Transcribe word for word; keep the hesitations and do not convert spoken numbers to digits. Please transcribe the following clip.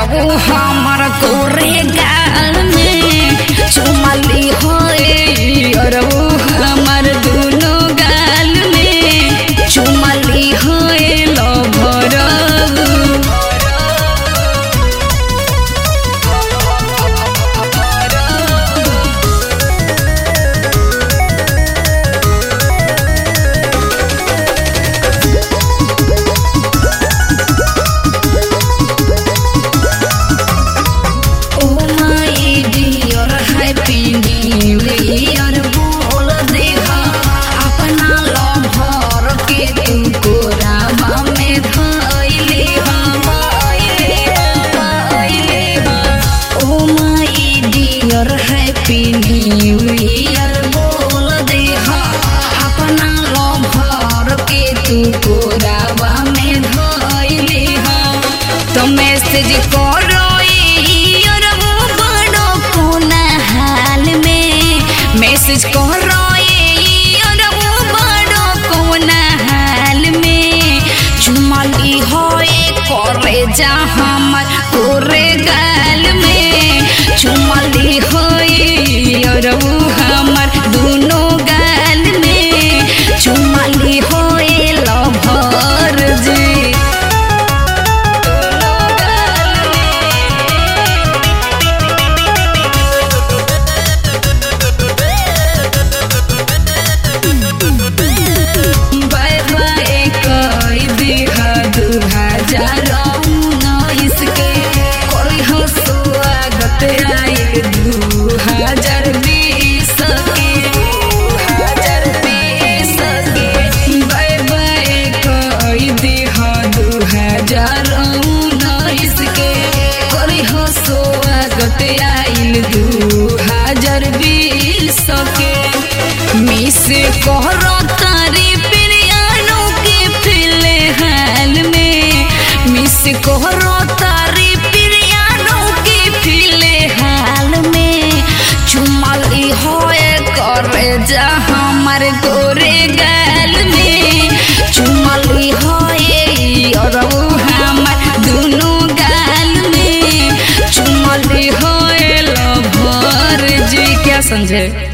रबू हमर गोरे गाल में चुमली होए रबू हमर दुनो गाल में चुमली होए लभर हैप्पी न्यू ईयर बोल दे अपना लवर के तू कोरावा में धइले तो मैसेज करो बड़ो कोना हाल में मैसेज करो बड़ो कोना हाल में चुमली होए करे जा हमर तोरे गाल में चुमली होए रबू हमर दुनो गाल में चुमली होए लभर जी बाय बाय कई दिहा दू हजार उन्नीस के कोई हो स्वागत आए दू हजार बीस के हजार बीस के बाय बाय कई दिहा दू हजार उन्नीस के कोई हो स्वागत आइल दू हजार बीस के मिस कहरो तारी प्रियानो के फिलहाल में मिस कहरो तारी प्रियानो के फिलहाल में चुमली होए करे जा हमर गोरे गाल में चुमली होए रबू हमर दुनो गाल में चुमली होए लभर जी क्या समझे।